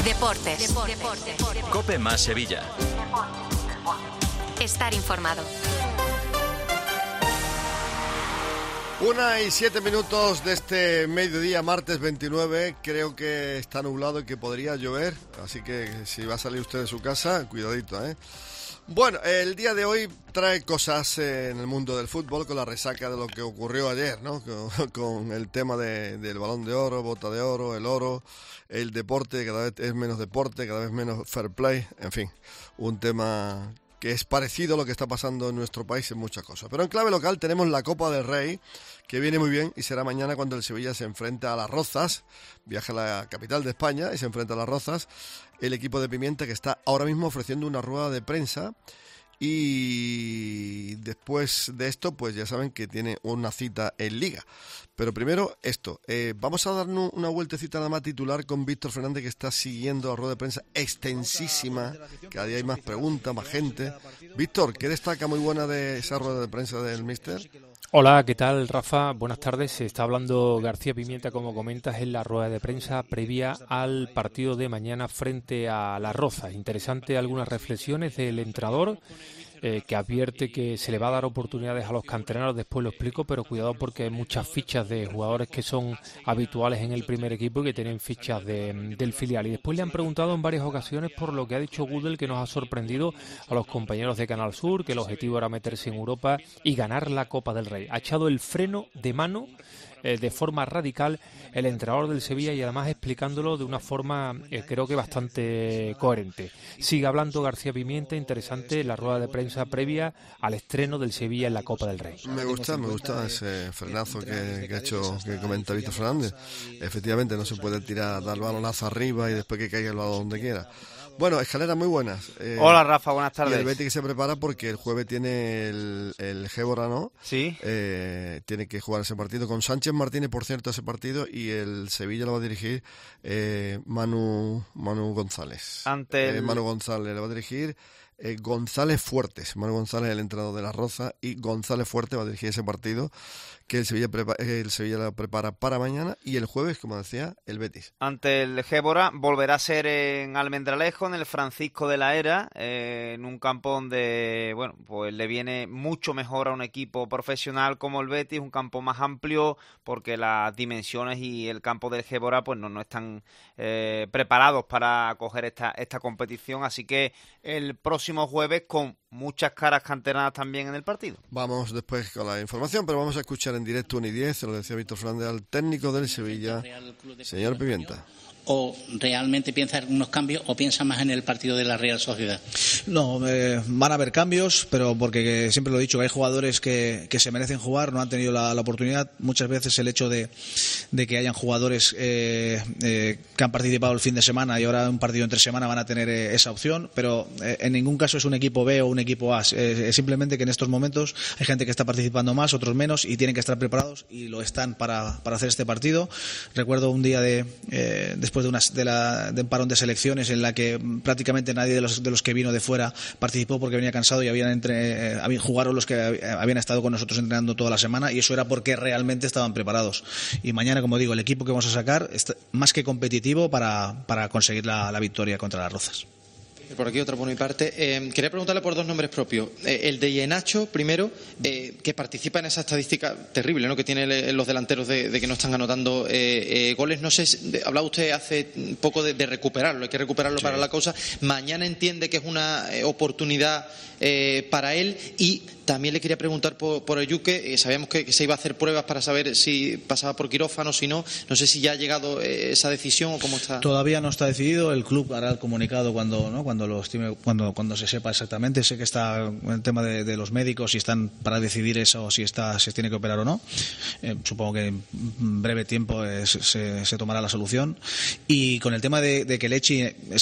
Deportes. COPE más Sevilla. Estar informado. 1:07 de este mediodía, martes 29. Creo que está nublado y que podría llover, así que si va a salir usted de su casa, cuidadito, ¿eh? Bueno, el día de hoy trae cosas en el mundo del fútbol con la resaca de lo que ocurrió ayer, ¿no? Con el tema del Balón de Oro, Bota de Oro, el oro, el deporte, cada vez es menos deporte, cada vez menos fair play, en fin, un tema que es parecido a lo que está pasando en nuestro país en muchas cosas. Pero en clave local tenemos la Copa del Rey, que viene muy bien y será mañana cuando el Sevilla se enfrenta a Las Rozas, viaja a la capital de España y se enfrenta a Las Rozas, el equipo de Pimienta que está ahora mismo ofreciendo una rueda de prensa y después de esto pues ya saben que tiene una cita en Liga. Pero primero esto, vamos a darnos una vueltecita nada más titular con Víctor Fernández, que está siguiendo la rueda de prensa extensísima, cada día hay más preguntas, más gente. Víctor, ¿qué destaca muy buena de esa rueda de prensa del míster? Hola, ¿qué tal, Rafa? Buenas tardes. Se está hablando García Pimienta, como comentas, en la rueda de prensa previa al partido de mañana frente a Las Rozas. Interesante algunas reflexiones del entrenador, que advierte que se le va a dar oportunidades a los canteranos, después lo explico, pero cuidado porque hay muchas fichas de jugadores que son habituales en el primer equipo y que tienen fichas del filial. Y después le han preguntado en varias ocasiones por lo que ha dicho Gudel, que nos ha sorprendido a los compañeros de Canal Sur, que el objetivo era meterse en Europa y ganar la Copa del Rey. Ha echado el freno de mano de forma radical el entrenador del Sevilla y además explicándolo de una forma creo que bastante coherente. Sigue hablando García Pimienta, interesante la rueda de prensa previa al estreno del Sevilla en la Copa del Rey. Me gusta ese frenazo que ha hecho, que comenta Víctor Fernández. Efectivamente no se puede dar el balonazo arriba y después que caiga el balón donde quiera. Bueno, escaleras muy buenas. Hola, Rafa, buenas tardes. Y el Betis que se prepara porque el jueves tiene el Gébora, ¿no? Sí. Tiene que jugar ese partido con Sánchez Martínez, por cierto, ese partido, y el Sevilla lo va a dirigir Manu González. Manu González le va a dirigir González Fuertes. Manu González es el entrenador de La Roza y González Fuertes va a dirigir ese partido que el Sevilla lo prepara para mañana, y el jueves, como decía, el Betis. Ante el Gébora volverá a ser en Almendralejo, en el Francisco de la Era, en un campo donde, bueno, pues le viene mucho mejor a un equipo profesional como el Betis, un campo más amplio, porque las dimensiones y el campo del Gébora pues no están preparados para acoger esta competición, así que el próximo jueves con muchas caras canteranas también en el partido. Vamos después con la información, pero vamos a escuchar en directo 1:10, se lo decía Víctor Fernández, al técnico del Sevilla, señor Pimienta. ¿O realmente piensa en unos cambios o piensa más en el partido de la Real Sociedad? No, van a haber cambios, pero porque siempre lo he dicho, que hay jugadores que se merecen jugar, no han tenido la oportunidad. Muchas veces el hecho de que hayan jugadores que han participado el fin de semana y ahora un partido entre semana van a tener esa opción, pero en ningún caso es un equipo B o un equipo A. Simplemente que en estos momentos hay gente que está participando más, otros menos, y tienen que estar preparados y lo están para hacer este partido. Recuerdo un día después de un parón de selecciones en la que prácticamente nadie de los que vino de fuera participó porque venía cansado y jugaron los que habían estado con nosotros entrenando toda la semana, y eso era porque realmente estaban preparados. Y mañana, como digo, el equipo que vamos a sacar es más que competitivo para conseguir la victoria contra Las Rozas. Por aquí otra por mi parte. Quería preguntarle por dos nombres propios. El de Ienacho, primero, que participa en esa estadística terrible, ¿no?, que tienen los delanteros de que no están anotando goles. No sé, hablaba usted hace poco de recuperarlo, hay que recuperarlo, sí, para la causa. Mañana entiende que es una oportunidad para él, y también le quería preguntar por Eyuke. Sabíamos que se iba a hacer pruebas para saber si pasaba por quirófano, si no. No sé si ya ha llegado esa decisión o cómo está. Todavía no está decidido. El club hará el comunicado cuando lo estime, cuando se sepa exactamente. Sé que está el tema de los médicos y están para decidir eso, si se tiene que operar o no. Supongo que en breve tiempo se tomará la solución. Y con el tema de que Lechi, es que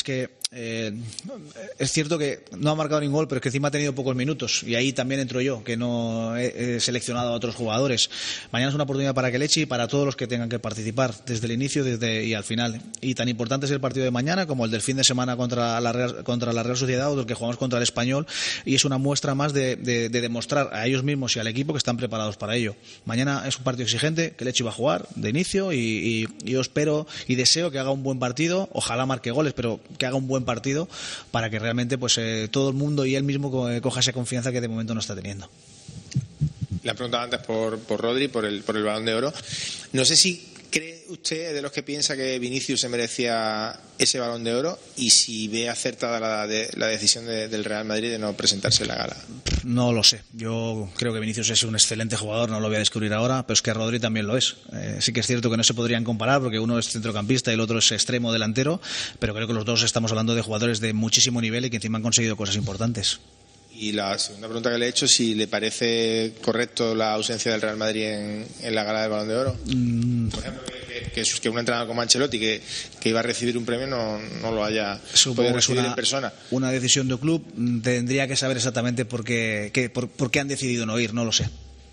es cierto que no ha marcado ningún gol, pero es que encima ha tenido pocos minutos y ahí también entro yo, que no he seleccionado a otros jugadores. Mañana es una oportunidad para Kelechi y para todos los que tengan que participar desde el inicio y al final, y tan importante es el partido de mañana como el del fin de semana contra la Real Sociedad o el que jugamos contra el Español, y es una muestra más de demostrar a ellos mismos y al equipo que están preparados para ello. Mañana es un partido exigente, Kelechi va a jugar de inicio y yo espero y deseo que haga un buen partido, ojalá marque goles, pero que haga un buen partido para que realmente pues todo el mundo y él mismo coja esa confianza que de momento no está teniendo. Le han preguntado antes por Rodri, por el Balón de Oro. No sé si cree usted de los que piensa que Vinicius se merecía ese Balón de Oro y si ve acertada la decisión del Real Madrid de no presentarse en la gala. No lo sé. Yo creo que Vinicius es un excelente jugador, no lo voy a descubrir ahora, pero es que Rodri también lo es. Sí que es cierto que no se podrían comparar porque uno es centrocampista y el otro es extremo delantero, pero creo que los dos estamos hablando de jugadores de muchísimo nivel y que encima han conseguido cosas importantes. Y la segunda pregunta que le he hecho, si le parece correcto la ausencia del Real Madrid en la gala del Balón de Oro. Por ejemplo, que un entrenador como Ancelotti, que iba a recibir un premio, no lo haya podido recibir en persona. Una decisión de club, tendría que saber exactamente por qué han decidido no ir, no lo sé.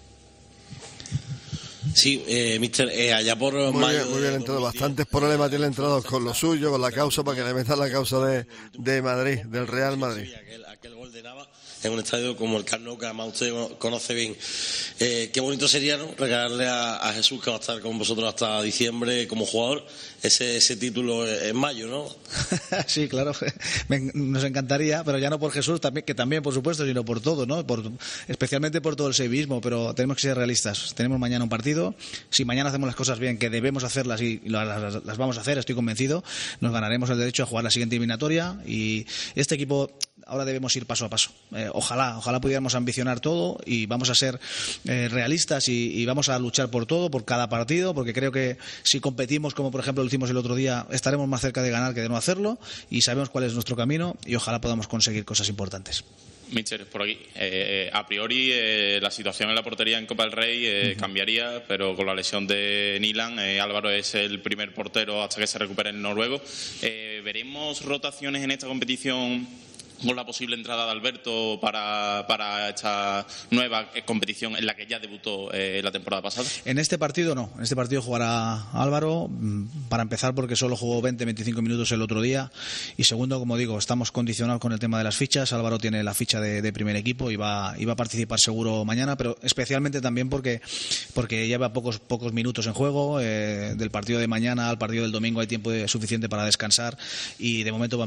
Sí, mister, allá por muy bien entrado, bastantes problemas tiene entrado con lo suyo, con la causa, para que le metan la causa de Madrid, del Real Madrid. Aquel gol de Nava en un estadio como el Camp Nou, que además usted conoce bien. Qué bonito sería, ¿no?, regalarle a Jesús, que va a estar con vosotros hasta diciembre como jugador, ese título en mayo, ¿no? Sí, claro, nos encantaría, pero ya no por Jesús, que también por supuesto, sino por todo, ¿no? Especialmente por todo el sevillismo, pero tenemos que ser realistas. Tenemos mañana un partido, si mañana hacemos las cosas bien, que debemos hacerlas y las vamos a hacer, estoy convencido, nos ganaremos el derecho a jugar la siguiente eliminatoria y este equipo ahora debemos ir paso a paso. Ojalá pudiéramos ambicionar todo y vamos a ser realistas y vamos a luchar por todo, por cada partido, porque creo que si competimos como por ejemplo lo hicimos el otro día, estaremos más cerca de ganar que de no hacerlo y sabemos cuál es nuestro camino y ojalá podamos conseguir cosas importantes. Mister, por aquí, a priori la situación en la portería en Copa del Rey cambiaría, pero con la lesión de Nilan, Álvaro es el primer portero hasta que se recupere el noruego. ¿Veremos rotaciones en esta competición con la posible entrada de Alberto para esta nueva competición en la que ya debutó la temporada pasada? En este partido no, en este partido jugará Álvaro, para empezar porque solo jugó 20-25 minutos el otro día y segundo, como digo, estamos condicionados con el tema de las fichas. Álvaro tiene la ficha de primer equipo y va a participar seguro mañana, pero especialmente también porque lleva pocos minutos en juego. Del partido de mañana al partido del domingo hay tiempo suficiente para descansar y de momento va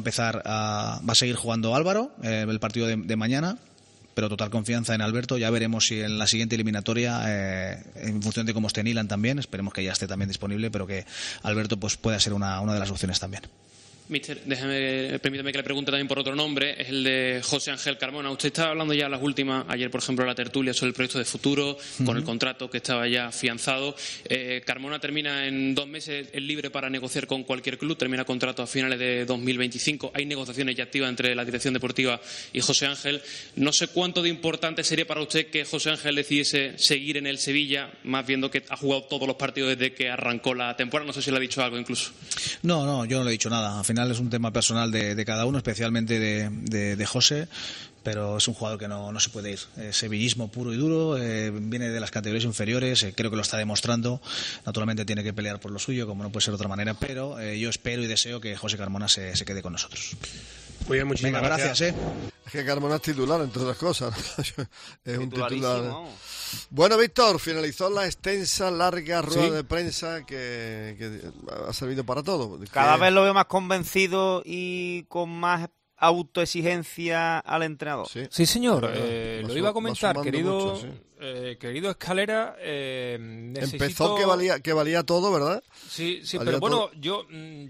a seguir jugando Álvaro el partido de mañana, pero total confianza en Alberto. Ya veremos si en la siguiente eliminatoria, en función de cómo esté Nilan también, esperemos que ya esté también disponible, pero que Alberto pues pueda ser una de las opciones también. Mister, permítame que le pregunte también por otro nombre, es el de José Ángel Carmona. Usted estaba hablando ya las últimas, ayer por ejemplo en la tertulia, sobre el proyecto de futuro, con el contrato que estaba ya afianzado. Carmona termina en 2 meses, es libre para negociar con cualquier club, termina contrato a finales de 2025. Hay negociaciones ya activas entre la dirección deportiva y José Ángel. No sé cuánto de importante sería para usted que José Ángel decidiese seguir en el Sevilla, más viendo que ha jugado todos los partidos desde que arrancó la temporada. No sé si le ha dicho algo incluso. No, yo no le he dicho nada. Al final es un tema personal de cada uno, especialmente de José, pero es un jugador que no se puede ir. Sevillismo puro y duro, viene de las categorías inferiores, creo que lo está demostrando. Naturalmente tiene que pelear por lo suyo, como no puede ser de otra manera, pero yo espero y deseo que José Carmona se quede con nosotros. Muy bien, muchísimas gracias. Es que Carmona es titular, entre otras cosas. Es un titular. Bueno, Víctor, finalizó la extensa, larga rueda de prensa que ha servido para todo. Cada vez lo veo más convencido y con más autoexigencia al entrenador. Sí, señor. Lo iba a comentar, querido. Mucho, querido Escalera, empezó que valía todo, ¿verdad? Sí, pero bueno, yo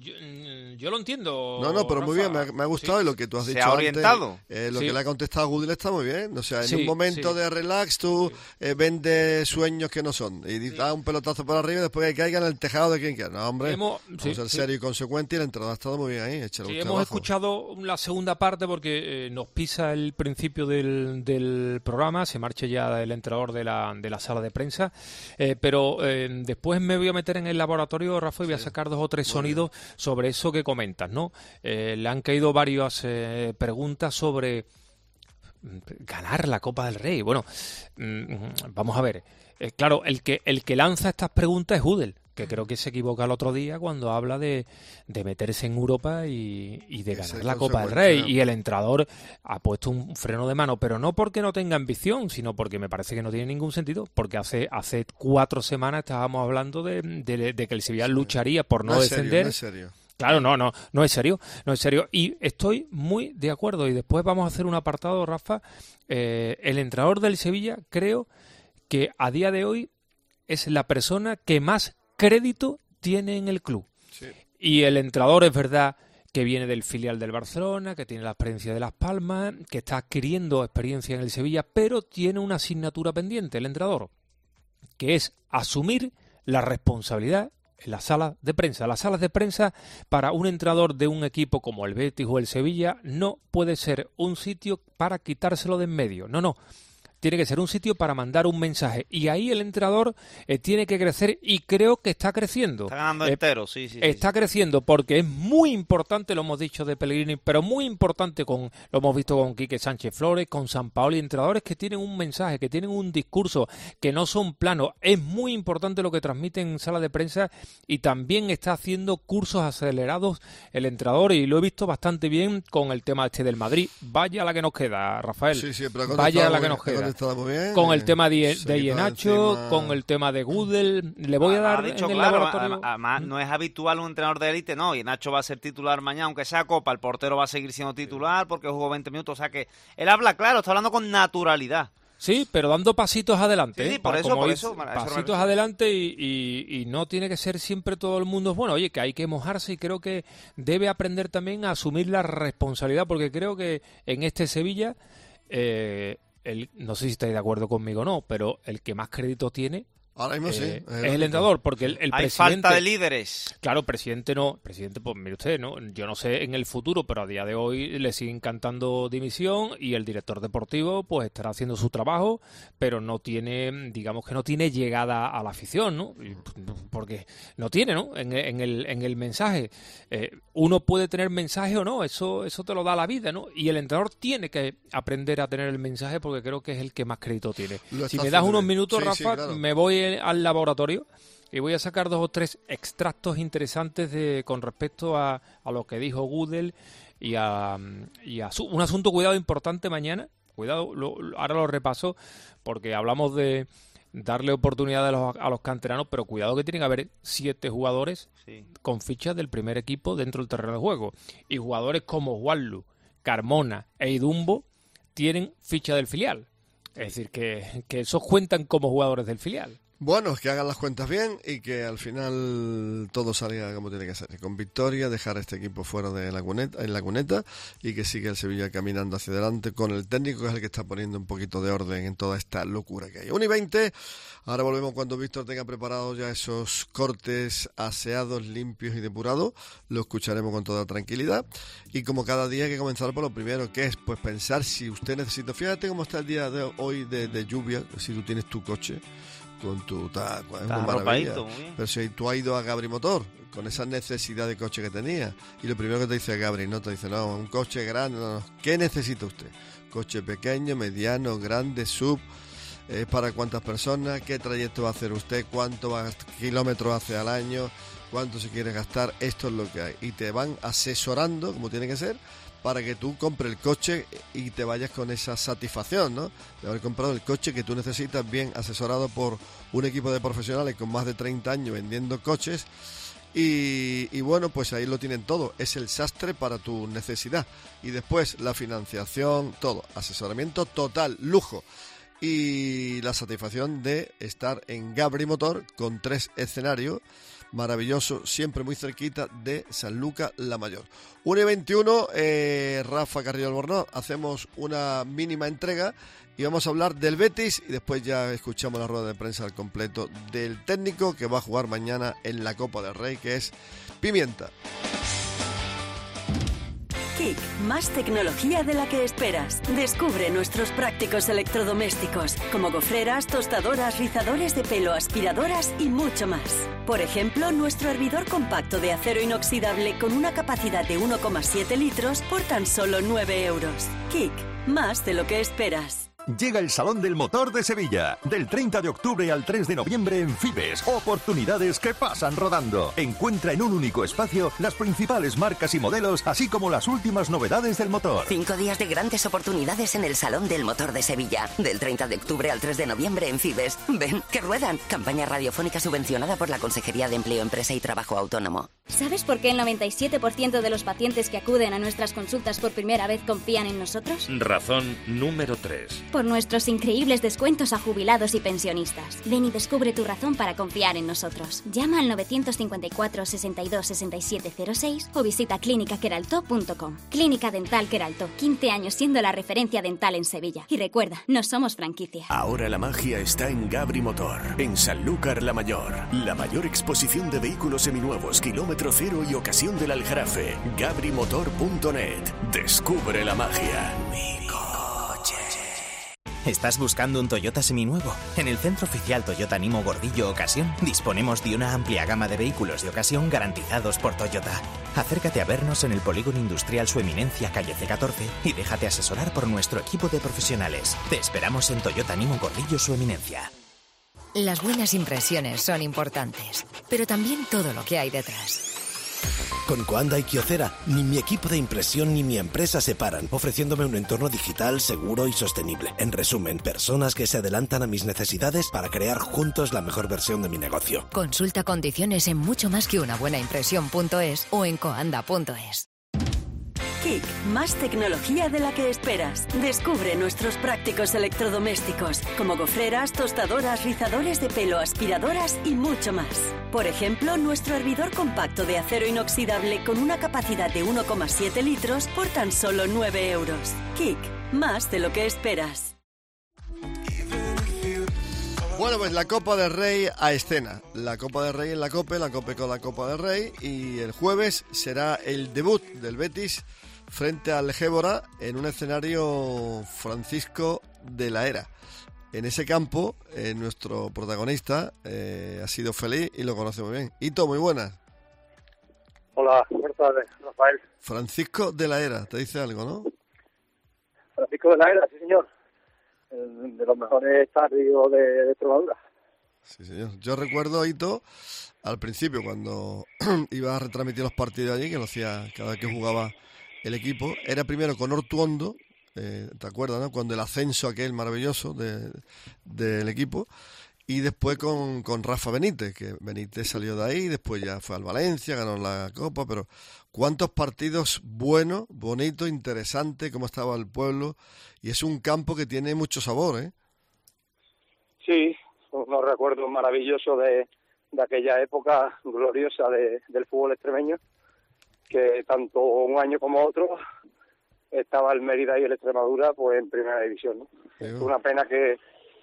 lo entiendo. No, pero Rafa, muy bien, me ha gustado y lo que tú has dicho ha orientado. Antes, lo que le ha contestado Gudel está muy bien. O sea, en un momento de relax tú vendes sueños que no son y das un pelotazo por arriba y después que caiga en el tejado de quien quiera. No, hombre, vamos a ser serio y consecuente y el entrenador ha estado muy bien ahí. Hemos escuchado la segunda parte porque nos pisa el principio del programa, se marcha ya el entrenador entrenador de la sala de prensa, pero después me voy a meter en el laboratorio, Rafa, y voy a sacar 2 o 3 sonidos sobre eso que comentas, ¿no? Le han caído varias preguntas sobre ganar la Copa del Rey. Bueno, vamos a ver. Claro, el que lanza estas preguntas es Udel, que creo que se equivoca el otro día cuando habla de meterse en Europa y de ganar la Copa del Rey. Y el entrenador ha puesto un freno de mano, pero no porque no tenga ambición, sino porque me parece que no tiene ningún sentido, porque hace 4 semanas estábamos hablando de que el Sevilla lucharía por no descender. No es serio. Claro, no es serio, no es serio. Y estoy muy de acuerdo. Y después vamos a hacer un apartado, Rafa. El entrenador del Sevilla, creo que a día de hoy es la persona que más crédito tiene en el club. Sí. Y el entrenador es verdad que viene del filial del Barcelona, que tiene la experiencia de Las Palmas, que está adquiriendo experiencia en el Sevilla, pero tiene una asignatura pendiente, el entrenador, que es asumir la responsabilidad en las salas de prensa. Las salas de prensa para un entrenador de un equipo como el Betis o el Sevilla no puede ser un sitio para quitárselo de en medio. No. Tiene que ser un sitio para mandar un mensaje. Y ahí el entrenador tiene que crecer y creo que está creciendo. Está ganando entero, sí. Está creciendo porque es muy importante, lo hemos dicho de Pellegrini, pero muy importante, lo hemos visto con Quique Sánchez Flores, con Sampaoli, entrenadores que tienen un mensaje, que tienen un discurso, que no son planos. Es muy importante lo que transmiten en sala de prensa y también está haciendo cursos acelerados el entrenador y lo he visto bastante bien con el tema del Madrid. Vaya la que nos queda, Rafael. Sí, pero vaya la que nos queda. Bien, con el tema de Ienacho, con el tema de Gudel, le voy a dar dicho, en el claro, laboratorio. Además, no es habitual un entrenador de élite, no, Ienacho va a ser titular mañana, aunque sea Copa, el portero va a seguir siendo titular porque jugó 20 minutos, o sea que él habla claro, está hablando con naturalidad. Sí, pero dando pasitos adelante. Sí, por eso. Pasitos adelante y no tiene que ser siempre todo el mundo bueno. Oye, que hay que mojarse y creo que debe aprender también a asumir la responsabilidad, porque creo que en este Sevilla... no sé si estáis de acuerdo conmigo o no, pero el que más crédito tiene ahora mismo es el entrenador, porque el hay presidente... falta de líderes. Claro, presidente, pues mire usted, ¿no? Yo no sé en el futuro, pero a día de hoy le siguen cantando dimisión y el director deportivo pues estará haciendo su trabajo, pero no tiene, digamos que no tiene llegada a la afición, ¿no? Porque no tiene, ¿no? En el mensaje. Uno puede tener mensaje o no, eso te lo da la vida, ¿no? Y el entrenador tiene que aprender a tener el mensaje porque creo que es el que más crédito tiene. Si me das unos minutos, Rafa, claro, me voy al laboratorio y voy a sacar 2 o 3 extractos interesantes con respecto a lo que dijo Gudel y a un asunto, cuidado, importante mañana. Cuidado, ahora lo repaso porque hablamos de darle oportunidad a los canteranos, pero cuidado que tienen que haber 7 jugadores con fichas del primer equipo dentro del terreno de juego. Y jugadores como Juanlu, Carmona e Idumbo tienen ficha del filial. Es decir, que esos cuentan como jugadores del filial. Bueno, que hagan las cuentas bien y que al final todo salga como tiene que ser. Con victoria, dejar a este equipo fuera de en la cuneta y que siga el Sevilla caminando hacia adelante con el técnico, que es el que está poniendo un poquito de orden en toda esta locura que hay. 1:20, ahora volvemos cuando Víctor tenga preparados ya esos cortes aseados, limpios y depurados. Lo escucharemos con toda tranquilidad. Y como cada día hay que comenzar por lo primero, que es pues pensar si usted necesita. Fíjate cómo está el día de hoy de lluvia, si tú tienes tu coche con tu taco, es una maravilla. Pero si tú has ido a Gabri Motor con esa necesidad de coche que tenía y lo primero que te dice Gabri, no te dice, no, un coche grande, no. ¿Qué necesita usted? Coche pequeño, mediano, grande, sub, para cuántas personas, qué trayecto va a hacer usted, cuántos kilómetros hace al año, cuánto se quiere gastar, esto es lo que hay. Y te van asesorando, como tiene que ser, para que tú compres el coche y te vayas con esa satisfacción, ¿no? De haber comprado el coche que tú necesitas, bien asesorado por un equipo de profesionales con más de 30 años vendiendo coches. Y bueno, pues ahí lo tienen todo. Es el sastre para tu necesidad. Y después la financiación, todo. Asesoramiento total, lujo. Y la satisfacción de estar en Gabri Motor con 3 escenarios. Maravilloso, siempre muy cerquita de Sanlúcar la Mayor. 1:21, Rafa Carrillo Albornoz, hacemos una mínima entrega y vamos a hablar del Betis y después ya escuchamos la rueda de prensa al completo del técnico que va a jugar mañana en la Copa del Rey, que es Pimienta. KIK, más tecnología de la que esperas. Descubre nuestros prácticos electrodomésticos, como gofreras, tostadoras, rizadores de pelo, aspiradoras y mucho más. Por ejemplo, nuestro hervidor compacto de acero inoxidable con una capacidad de 1,7 litros por tan solo 9 euros. KIK, más de lo que esperas. Llega el Salón del Motor de Sevilla. Del 30 de octubre al 3 de noviembre en Fibes. Oportunidades que pasan rodando. Encuentra en un único espacio las principales marcas y modelos, así como las últimas novedades del motor. 5 días de grandes oportunidades en el Salón del Motor de Sevilla. Del 30 de octubre al 3 de noviembre en Fibes. Ven, que ruedan. Campaña radiofónica subvencionada por la Consejería de Empleo, Empresa y Trabajo Autónomo. ¿Sabes por qué el 97% de los pacientes que acuden a nuestras consultas por primera vez confían en nosotros? Razón número 3. Por nuestros increíbles descuentos a jubilados y pensionistas. Ven y descubre tu razón para confiar en nosotros. Llama al 954 62 67 06 o visita clinicaqueraltó.com. Clínica Dental Queraltó, 15 años siendo la referencia dental en Sevilla. Y recuerda, no somos franquicia. Ahora la magia está en Gabri Motor, en Sanlúcar la Mayor. La mayor exposición de vehículos seminuevos, kilómetro cero y ocasión del Aljarafe. gabrimotor.net. Descubre la magia. ¿Estás buscando un Toyota seminuevo? En el Centro Oficial Toyota Nimo Gordillo Ocasión disponemos de una amplia gama de vehículos de ocasión garantizados por Toyota. Acércate a vernos en el Polígono Industrial Su Eminencia, calle C14, y déjate asesorar por nuestro equipo de profesionales. Te esperamos en Toyota Nimo Gordillo Su Eminencia. Las buenas impresiones son importantes, pero también todo lo que hay detrás. Con Coanda y Kyocera, ni mi equipo de impresión ni mi empresa se paran, ofreciéndome un entorno digital seguro y sostenible. En resumen, personas que se adelantan a mis necesidades para crear juntos la mejor versión de mi negocio. Consulta condiciones en muchomasqueunabuenaimpresión.es o en coanda.es. KIK, más tecnología de la que esperas. Descubre nuestros prácticos electrodomésticos, como gofreras, tostadoras, rizadores de pelo, aspiradoras y mucho más. Por ejemplo, nuestro hervidor compacto de acero inoxidable con una capacidad de 1,7 litros por tan solo 9 euros. KIK, más de lo que esperas. Bueno, pues la Copa del Rey a escena. La Copa del Rey en la Copa con la Copa del Rey. Y el jueves será el debut del Betis frente al Gébora en un escenario Francisco de la Era. En ese campo, nuestro protagonista ha sido feliz y lo conoce muy bien. Hito, muy buenas. Hola, buenas tardes, Rafael. Francisco de la Era, te dice algo, ¿no? Francisco de la Era, sí señor. De los mejores estadios de Extremadura. Sí señor. Yo recuerdo, Hito, al principio cuando iba a retransmitir los partidos allí, que lo hacía cada vez que jugaba el equipo, era primero con Ortuondo, ¿te acuerdas, no? Cuando el ascenso aquel maravilloso del equipo, y después con Rafa Benítez, que Benítez salió de ahí, después ya fue al Valencia, ganó la Copa, pero cuántos partidos buenos, bonitos, interesantes, cómo estaba el pueblo, y es un campo que tiene mucho sabor, ¿eh? Sí, unos recuerdos maravillosos de aquella época gloriosa del fútbol extremeño, que tanto un año como otro estaba el Mérida y el Extremadura pues en primera división, ¿no? Es una pena que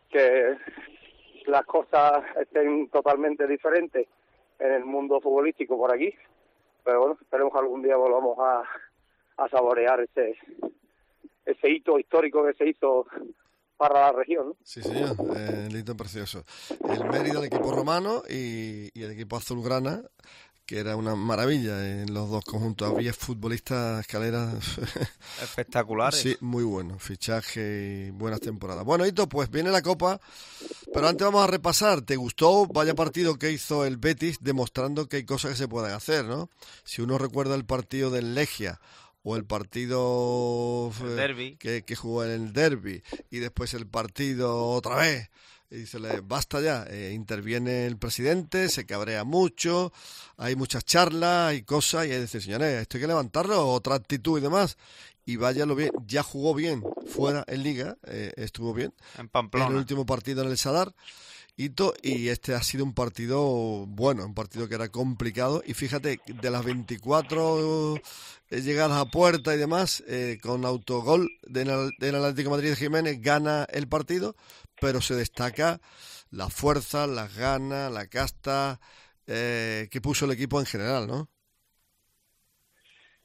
las cosas estén totalmente diferentes en el mundo futbolístico por aquí, pero bueno, esperemos que algún día volvamos a saborear ese hito histórico que se hizo para la región, ¿no? Sí, señor, el hito precioso. El Mérida, el equipo romano, y el equipo azulgrana, que era una maravilla en los dos conjuntos. Había futbolistas, escaleras espectaculares. Sí, muy buenos, fichaje y buenas temporadas. Bueno, Hito, pues viene la Copa, pero antes vamos a repasar. ¿Te gustó? Vaya partido que hizo el Betis, demostrando que hay cosas que se pueden hacer, ¿no? Si uno recuerda el partido del Legia, o el partido que jugó en el derbi, y después el partido otra vez, y dice, basta ya, interviene el presidente, se cabrea mucho, hay muchas charlas, hay cosas, y ahí dice, señores, esto hay que levantarlo, otra actitud y demás, y váyalo bien, ya jugó bien fuera en Liga, estuvo bien, en Pamplona, en el último partido en el Sadar, y este ha sido un partido bueno, un partido que era complicado, y fíjate, de las 24 llegadas a puerta y demás, con autogol del Atlético de Madrid de Jiménez, gana el partido, pero se destaca la fuerza, las ganas, la casta que puso el equipo en general, ¿no? Yo creo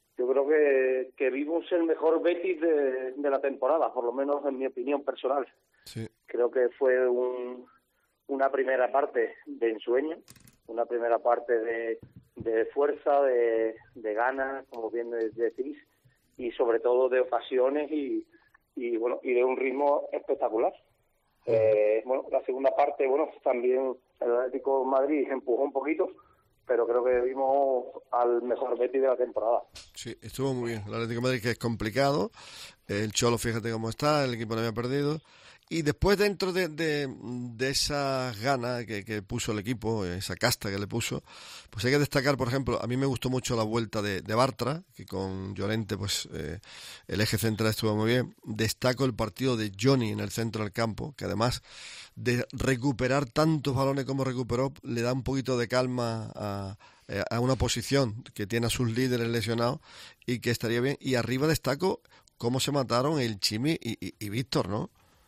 creo que vimos el mejor Betis de la temporada, por lo menos en mi opinión personal. Sí. Creo que fue una primera parte de ensueño, una primera parte de fuerza, de ganas, como bien decís, y sobre todo de ocasiones y de un ritmo espectacular. La segunda parte, también el Atlético de Madrid empujó un poquito, pero creo que vimos al mejor Betis de la temporada. Sí, estuvo muy bien. El Atlético de Madrid, que es complicado. El Cholo, fíjate cómo está, el equipo no había perdido. Y después, dentro de esas ganas que puso el equipo, esa casta que le puso, pues hay que destacar, por ejemplo, a mí me gustó mucho la vuelta de Bartra, que con Llorente, pues el eje central estuvo muy bien. Destaco el partido de Johnny en el centro del campo, que además de recuperar tantos balones como recuperó, le da un poquito de calma a una posición que tiene a sus líderes lesionados y que estaría bien. Y arriba destaco cómo se mataron el Chimi y Víctor, ¿no?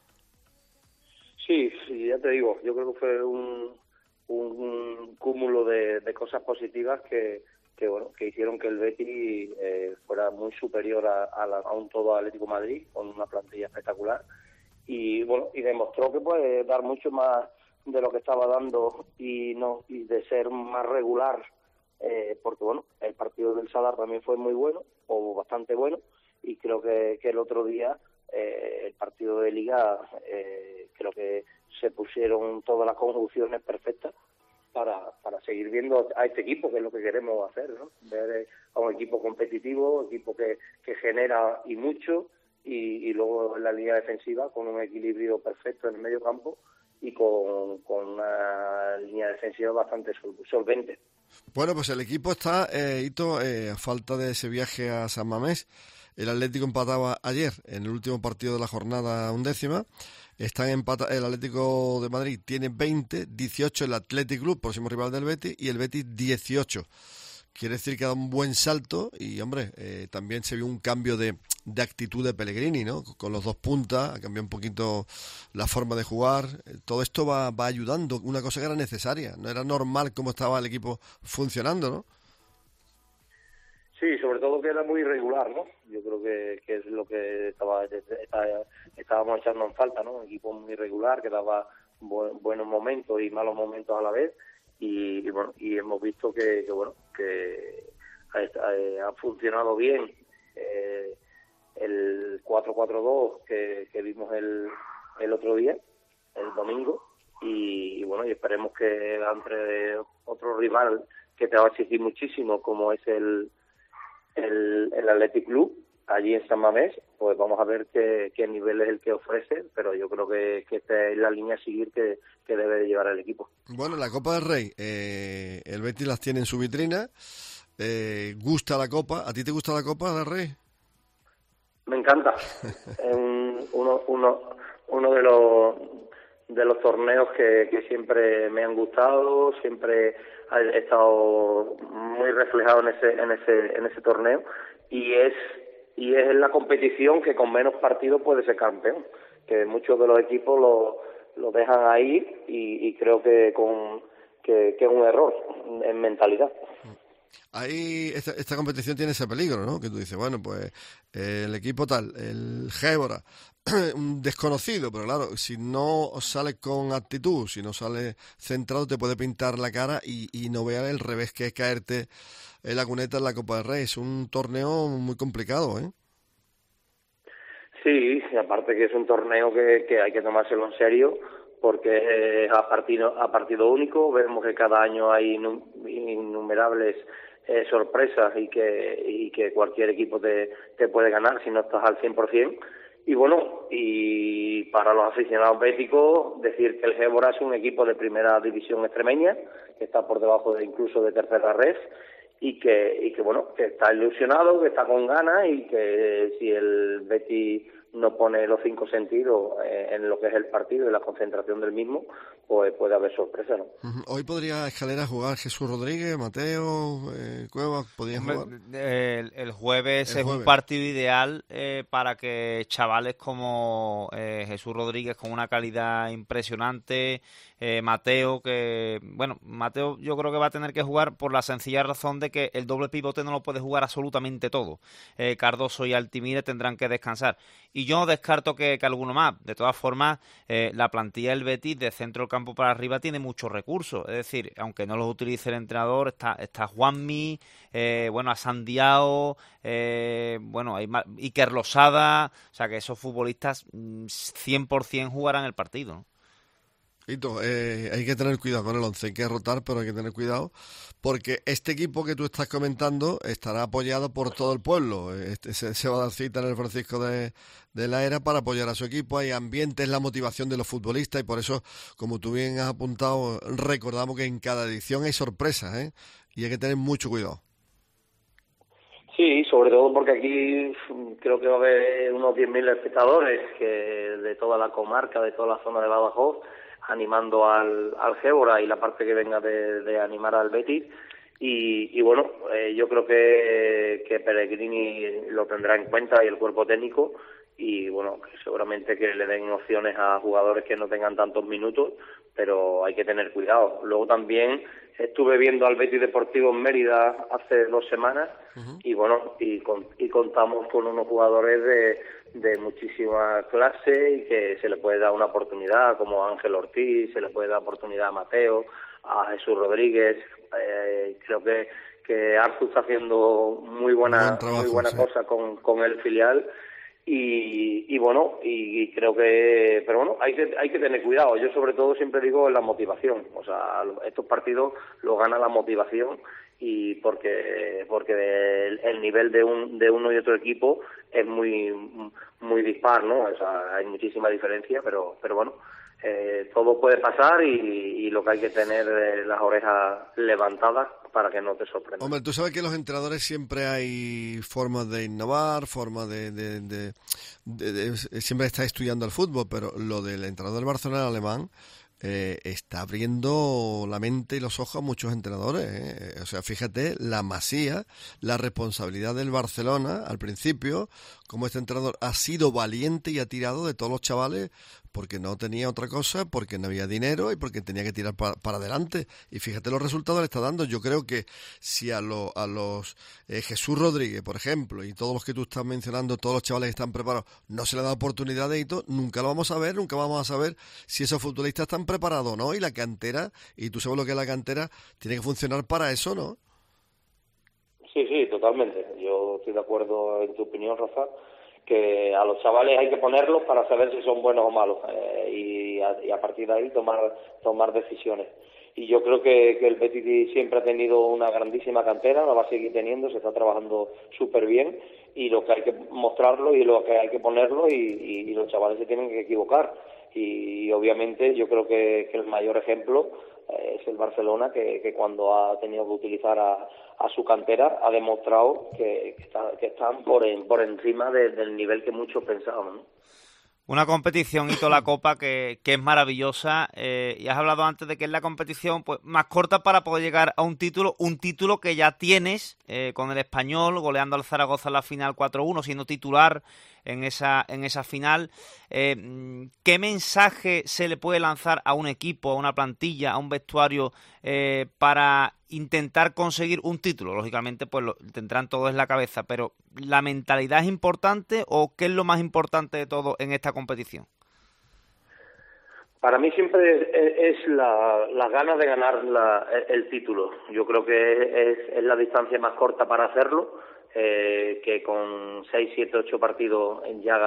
Sí, ya te digo, yo creo que fue un cúmulo de cosas positivas que hicieron que el Betis fuera muy superior a un todo Atlético de Madrid, con una plantilla espectacular, y demostró que puede dar mucho más de lo que estaba dando y de ser más regular, porque el partido del Sadar también fue muy bueno, o bastante bueno, y creo que el otro día el partido de Liga, creo que se pusieron todas las conjunciones perfectas para seguir viendo a este equipo, que es lo que queremos hacer, ¿no? Ver a un equipo competitivo, equipo que genera y mucho, y luego en la línea defensiva con un equilibrio perfecto en el medio campo y con una línea defensiva bastante solvente. Bueno, pues el equipo está, a falta de ese viaje a San Mamés. El Atlético empataba ayer en el último partido de la jornada 11ª. Están el Atlético de Madrid tiene 20, 18 el Athletic Club, próximo rival del Betis, y el Betis 18. Quiere decir que ha dado un buen salto y, también se vio un cambio de actitud de Pellegrini, ¿no? Con los dos puntas, ha cambiado un poquito la forma de jugar. Todo esto va ayudando, una cosa que era necesaria. No era normal cómo estaba el equipo funcionando, ¿no? Sí, sobre todo que era muy irregular, ¿no? Yo creo que es lo que estábamos echando en falta, ¿no? Un equipo muy irregular que daba buenos momentos y malos momentos a la vez, y hemos visto que ha funcionado bien el 4-4-2 que vimos el otro día, el domingo, y esperemos que entre otro rival que te va a exigir muchísimo, como es el Athletic Club, allí en San Mamés, pues vamos a ver qué nivel es el que ofrece, pero yo creo que esta es la línea a seguir que debe de llevar el equipo. Bueno, la Copa del Rey, el Betis las tiene en su vitrina, gusta la Copa. ¿A ti te gusta la Copa del Rey? Me encanta. Es uno de los torneos que siempre me han gustado, siempre he estado muy reflejado en ese torneo, y es la competición que con menos partidos puede ser campeón, que muchos de los equipos lo dejan ahí, y creo que es un error en mentalidad. Ahí esta competición tiene ese peligro, ¿no? Que tú dices, bueno, pues el equipo tal, el Gébora, un desconocido, pero claro, si no sales con actitud, si no sales centrado, te puede pintar la cara y no veas el revés que es caerte en la cuneta en la Copa del Rey. Es un torneo muy complicado, ¿eh? Sí, aparte que es un torneo que hay que tomárselo en serio, porque es a partido único. Vemos que cada año hay innumerables sorpresas y que cualquier equipo te puede ganar si no estás al 100%. Y para los aficionados béticos, decir que el Gébora es un equipo de primera división extremeña, que está por debajo incluso de tercera red, y que está ilusionado, que está con ganas, y que si el Betis no pone los 5 sentidos en lo que es el partido y la concentración del mismo, pues puede haber sorpresa, ¿no? Hoy podría Escalera jugar Jesús Rodríguez, Mateo, Cuevas, ¿podrían jugar? El jueves es un partido ideal para que chavales como Jesús Rodríguez, con una calidad impresionante, Mateo, Mateo yo creo que va a tener que jugar por la sencilla razón de que el doble pivote no lo puede jugar absolutamente todo. Cardoso y Altimire tendrán que descansar. Y yo no descarto que alguno más. De todas formas, la plantilla del Betis de centro del campo para arriba tiene muchos recursos. Es decir, aunque no los utilice el entrenador, está Juanmi, a Sandiao, hay Iker Losada. O sea, que esos futbolistas 100% jugarán el partido, ¿no? Hito, hay que tener cuidado con el 11, hay que rotar, pero hay que tener cuidado, porque este equipo que tú estás comentando estará apoyado por todo el pueblo. Se va a dar cita en el Francisco de la Era para apoyar a su equipo. Hay ambiente, es la motivación de los futbolistas, y por eso, como tú bien has apuntado, recordamos que en cada edición hay sorpresas, y hay que tener mucho cuidado. Sí, sobre todo porque aquí creo que va a haber unos 10.000 espectadores de toda la comarca, de toda la zona de Badajoz, animando al Gébora y la parte que venga de animar al Betis. Y bueno, yo creo que Pellegrini lo tendrá en cuenta y el cuerpo técnico, y bueno, que seguramente que le den opciones a jugadores que no tengan tantos minutos, pero hay que tener cuidado. Luego también estuve viendo al Betis Deportivo en Mérida hace 2 semanas, y bueno, y contamos con unos jugadores de muchísima clase y que se le puede dar una oportunidad, como Ángel Ortiz, se le puede dar oportunidad a Mateo, a Jesús Rodríguez. Creo que Arzu está haciendo muy buena cosa con el filial, y bueno, y creo que, pero bueno, hay que tener cuidado. Yo sobre todo siempre digo la motivación. O sea, estos partidos lo gana la motivación, y porque el nivel de uno y otro equipo es muy dispar, ¿no? O sea, hay muchísima diferencia, pero bueno, todo puede pasar, y lo que hay que tener es las orejas levantadas para que no te sorprenda. Hombre, tú sabes que los entrenadores siempre hay formas de innovar, formas de siempre está estudiando el fútbol, pero lo del entrenador del Barcelona alemán está abriendo la mente y los ojos a muchos entrenadores. O sea, fíjate la Masía, la responsabilidad del Barcelona al principio, como este entrenador ha sido valiente y ha tirado de todos los chavales porque no tenía otra cosa, porque no había dinero y porque tenía que tirar para adelante. Y fíjate los resultados que le está dando. Yo creo que si a los Jesús Rodríguez, por ejemplo, y todos los que tú estás mencionando, todos los chavales que están preparados, no se le da oportunidad de hito, nunca lo vamos a ver, nunca vamos a saber si esos futbolistas están preparados o no. Y la cantera, y tú sabes lo que es la cantera, tiene que funcionar para eso, ¿no? Sí, totalmente. Yo estoy de acuerdo en tu opinión, Rafa, que a los chavales hay que ponerlos para saber si son buenos o malos, y a partir de ahí tomar decisiones. Y yo creo que el Betis siempre ha tenido una grandísima cantera, la va a seguir teniendo, se está trabajando súper bien, y lo que hay que mostrarlo y lo que hay que ponerlo, y los chavales se tienen que equivocar. Y obviamente yo creo que el mayor ejemplo es el Barcelona, que cuando ha tenido que utilizar a su cantera ha demostrado que están por encima del nivel que muchos pensábamos, ¿no? Una competición, Hito, la Copa, que es maravillosa, y has hablado antes de que es la competición pues más corta para poder llegar a un título que ya tienes con el Español, goleando al Zaragoza en la final 4-1, siendo titular en esa final. ¿Qué mensaje se le puede lanzar a un equipo, a una plantilla, a un vestuario para intentar conseguir un título? Lógicamente pues lo tendrán todo en la cabeza, pero ¿la mentalidad es importante o qué es lo más importante de todo en esta competición? Para mí siempre es las ganas de ganar el título. Yo creo que es la distancia más corta para hacerlo, que con 6, 7, 8 partidos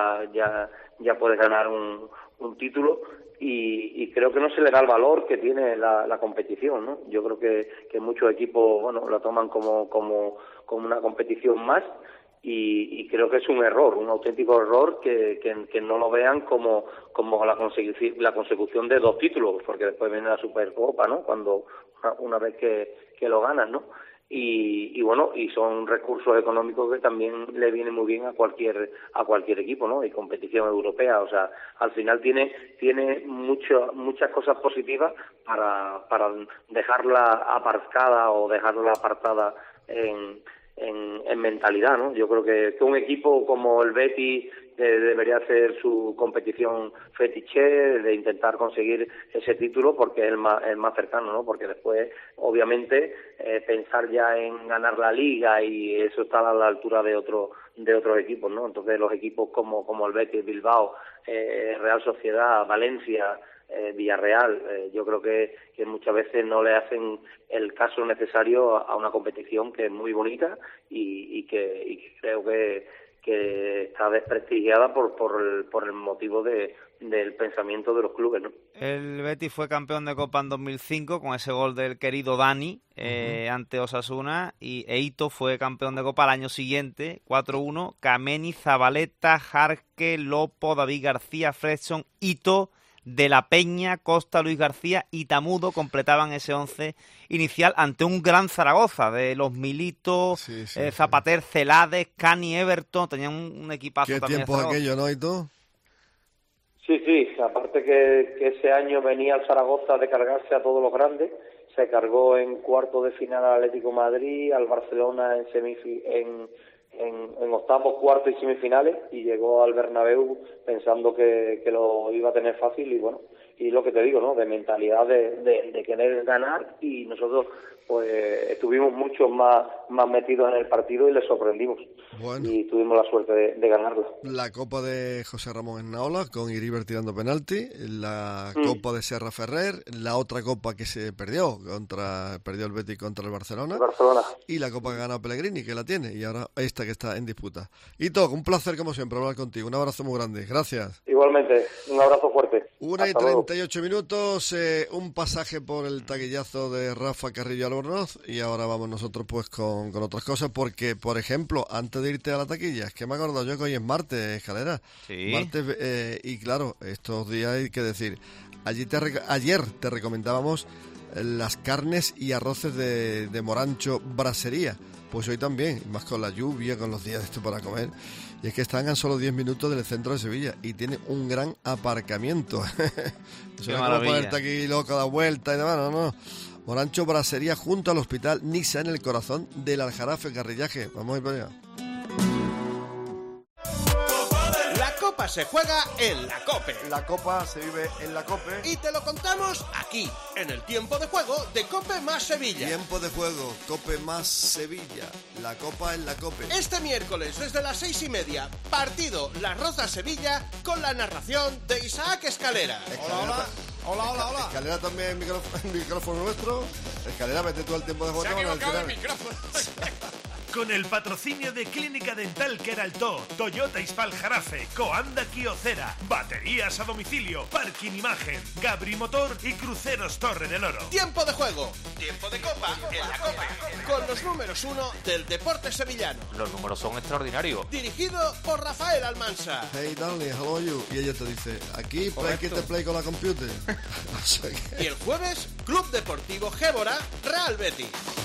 ya puedes ganar un título, y creo que no se le da el valor que tiene la competición, ¿no? Yo creo que muchos equipos, bueno, la toman como una competición más, y creo que es un error, un auténtico error que no lo vean como la consecución de 2 títulos, porque después viene la Supercopa, ¿no? Cuando una vez que lo ganas, ¿no? y bueno, y son recursos económicos que también le vienen muy bien a cualquier equipo, ¿no? Y competición europea, o sea, al final tiene muchas cosas positivas para dejarla aparcada o dejarla apartada en mentalidad, ¿no? Yo creo que un equipo como el Betis debería hacer su competición fetiche de intentar conseguir ese título porque es el más cercano, ¿no? Porque después, obviamente, pensar ya en ganar la Liga y eso está a la altura de otros equipos, ¿no? Entonces los equipos como el Betis, Bilbao, Real Sociedad, Valencia, Villarreal, yo creo que muchas veces no le hacen el caso necesario a una competición que es muy bonita y que creo que está desprestigiada por el motivo del pensamiento de los clubes, ¿no? El Betis fue campeón de Copa en 2005 con ese gol del querido Dani ante Osasuna, y Eito fue campeón de Copa al año siguiente, 4-1. Kameni, Zabaleta, Jarque, Lopo, David García, Fredson, Ito, De la Peña, Costa, Luis García y Tamudo completaban ese 11 inicial ante un gran Zaragoza de los Milito, Zapater, Celades, Cani, Everton. Tenían un equipazo también. ¿Qué tiempo aquello, no? ¿Y tú? Sí, aparte que ese año venía el Zaragoza de cargarse a todos los grandes, se cargó en cuarto de final al Atlético de Madrid, al Barcelona en octavos, cuartos y semifinales, y llegó al Bernabéu pensando que lo iba a tener fácil, y bueno, y lo que te digo, ¿no? De mentalidad de querer ganar, y nosotros pues estuvimos mucho más metidos en el partido y les sorprendimos. Bueno. Y tuvimos la suerte de ganarla. La Copa de José Ramón Esnaola con Iriber tirando penalti, la Copa de Serra Ferrer, la otra Copa que se perdió el Betis contra el Barcelona, y la Copa que gana Pellegrini, que la tiene, y ahora esta que está en disputa. Hito, un placer como siempre hablar contigo, un abrazo muy grande, gracias. Igualmente, un abrazo fuerte. 1:38 minutos, un pasaje por el taquillazo de Rafa Carrillo Albornoz, y ahora vamos nosotros pues con otras cosas, porque por ejemplo, antes de irte a la taquilla, es que me he acordado yo que hoy es martes, Escalera. Sí. Martes, y claro, estos días hay que decir, ayer te recomendábamos las carnes y arroces de Morancho Brasería. Pues hoy también, más con la lluvia, con los días de esto para comer. Y es que están a solo 10 minutos del centro de Sevilla y tiene un gran aparcamiento. Eso no es como ponerte aquí loco, da vuelta y demás, no. Morancho Brasería junto al Hospital Nisa, en el corazón del Aljarafe, Carrillaje. Vamos a ir para allá. La Copa se juega en la COPE. La Copa se vive en la COPE. Y te lo contamos aquí, en el tiempo de juego de COPE más Sevilla. Tiempo de juego, COPE más Sevilla. La Copa en la COPE. Este miércoles, desde las 6:30, partido Las Rozas-Sevilla, con la narración de Isaac Escalera. Hola. Escalera también, micrófono nuestro. Escalera, vete tú al tiempo de juego. Se ha equivocado el micrófono. Con el patrocinio de Clínica Dental Queraltó, Toyota Ispal Jarafe, Coanda Kyocera, baterías a domicilio, Parking Imagen, Gabri Motor y Cruceros Torre del Oro. Tiempo de juego, tiempo de copa en la COPE, con los números 1 del deporte sevillano. Los números son extraordinarios. Dirigido por Rafael Almansa. Hey darling, how are you? Y ella te dice, aquí play que te play con la computer. Y el jueves, Club Deportivo Gébora, Real Betis.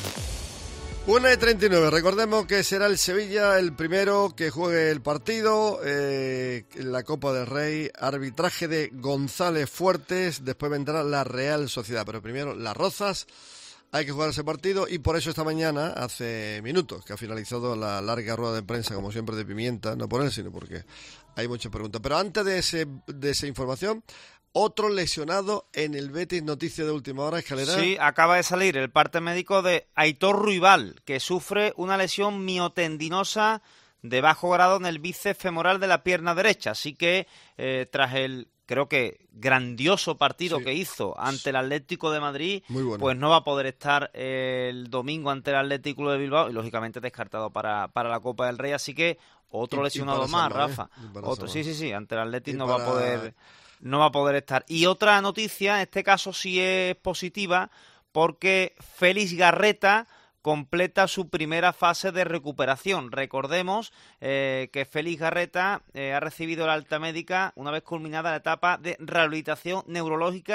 1:39, recordemos que será el Sevilla el primero que juegue el partido, en la Copa del Rey, arbitraje de González Fuertes, después vendrá la Real Sociedad, pero primero Las Rozas, hay que jugar ese partido, y por eso esta mañana, hace minutos, que ha finalizado la larga rueda de prensa, como siempre, de Pimienta, no por él, sino porque hay muchas preguntas, pero antes de esa información, otro lesionado en el Betis, noticia de última hora, Escalera. Sí, acaba de salir el parte médico de Aitor Ruibal, que sufre una lesión miotendinosa de bajo grado en el bíceps femoral de la pierna derecha. Así que tras el, creo que, grandioso partido que hizo ante el Atlético de Madrid, pues no va a poder estar el domingo ante el Atlético de Bilbao y lógicamente descartado para la Copa del Rey. Así que otro lesionado más, Rafa. Otro, sí, ante el Atlético no va a poder estar. Y otra noticia, en este caso sí es positiva, porque Félix Garreta completa su primera fase de recuperación. Recordemos que Félix Garreta ha recibido la alta médica una vez culminada la etapa de rehabilitación neurológica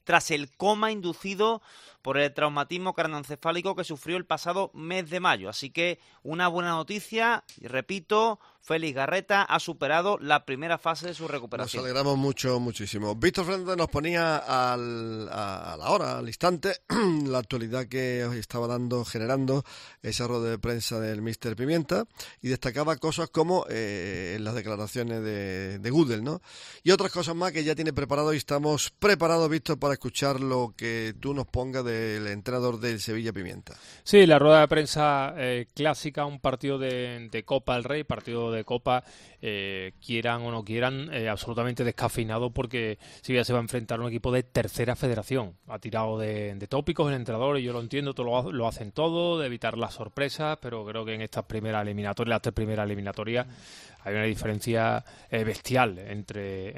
tras el coma inducido por el traumatismo craneoencefálico que sufrió el pasado mes de mayo. Así que una buena noticia, y repito, Félix Garreta ha superado la primera fase de su recuperación. Nos alegramos muchísimo. Víctor Fernández nos ponía a la hora, al instante, la actualidad que estaba generando esa rueda de prensa del Míster Pimienta, y destacaba cosas como las declaraciones de Gudel, ¿no? Y otras cosas más que ya tiene preparado, y estamos preparados, Víctor, para escuchar lo que tú nos pongas del entrenador del Sevilla Pimienta. Sí, la rueda de prensa clásica, un partido de Copa del Rey, partido de Copa, quieran o no quieran, absolutamente descafeinado, porque Sevilla se va a enfrentar a un equipo de tercera federación. Ha tirado de tópicos el entrenador, y yo lo entiendo, lo hacen todo, de evitar las sorpresas, pero creo que en estas primeras eliminatorias, las 3 primeras eliminatorias, hay una diferencia bestial entre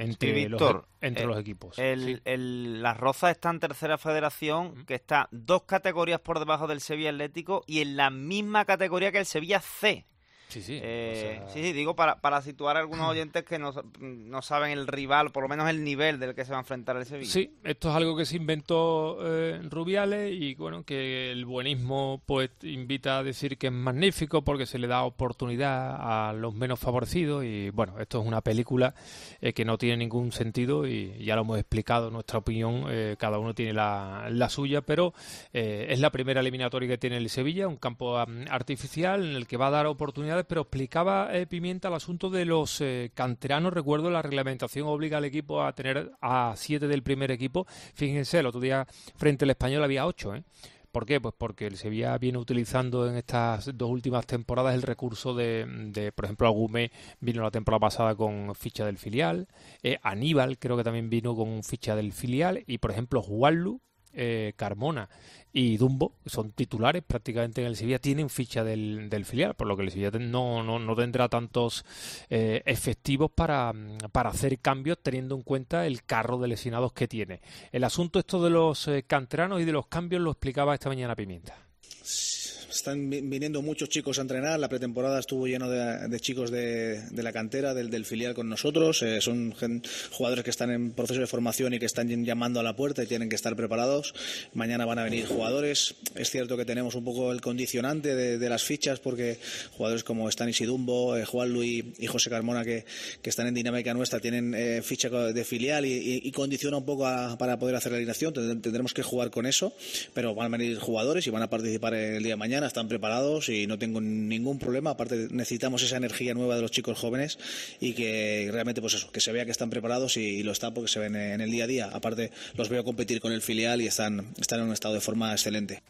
los equipos. Las Rozas está en tercera federación, que está 2 categorías por debajo del Sevilla Atlético y en la misma categoría que el Sevilla C. Sí, digo para situar a algunos oyentes que no saben el rival, por lo menos el nivel del que se va a enfrentar el Sevilla. Sí, esto es algo que se inventó Rubiales, y bueno, que el buenismo pues invita a decir que es magnífico porque se le da oportunidad a los menos favorecidos, y bueno, esto es una película que no tiene ningún sentido, y ya lo hemos explicado, nuestra opinión, cada uno tiene la suya, pero es la primera eliminatoria que tiene el Sevilla, un campo artificial en el que va a dar oportunidades. Pero explicaba Pimienta el asunto de los canteranos. Recuerdo, la reglamentación obliga al equipo a tener a 7 del primer equipo. Fíjense, el otro día frente al Español había 8, ¿eh? ¿Por qué? Pues porque el Sevilla viene utilizando en estas 2 últimas temporadas el recurso de por ejemplo, Agumé vino la temporada pasada con ficha del filial, Aníbal creo que también vino con ficha del filial, y por ejemplo Juanlu, Carmona y Dumbo son titulares prácticamente en el Sevilla, tienen ficha del filial, por lo que el Sevilla no tendrá tantos efectivos para hacer cambios, teniendo en cuenta el carro de lesionados que tiene. El asunto esto de los canteranos y de los cambios lo explicaba esta mañana Pimienta. Están viniendo muchos chicos a entrenar. La pretemporada estuvo lleno de chicos de la cantera, del filial con nosotros. Son jugadores que están en proceso de formación y que están llamando a la puerta y tienen que estar preparados. Mañana van a venir jugadores. Es cierto que tenemos un poco el condicionante de las fichas, porque jugadores como Stanis y Dumbo, Juan Luis y José Carmona, que están en dinámica nuestra, tienen ficha de filial y condiciona un poco para poder hacer la alineación. Tendremos que jugar con eso, pero van a venir jugadores y van a participar el día de mañana. Están preparados y no tengo ningún problema. Aparte, necesitamos esa energía nueva de los chicos jóvenes, y que realmente, pues eso, que se vea que están preparados, y lo están porque se ven en el día a día. Aparte, los veo competir con el filial y están en un estado de forma excelente.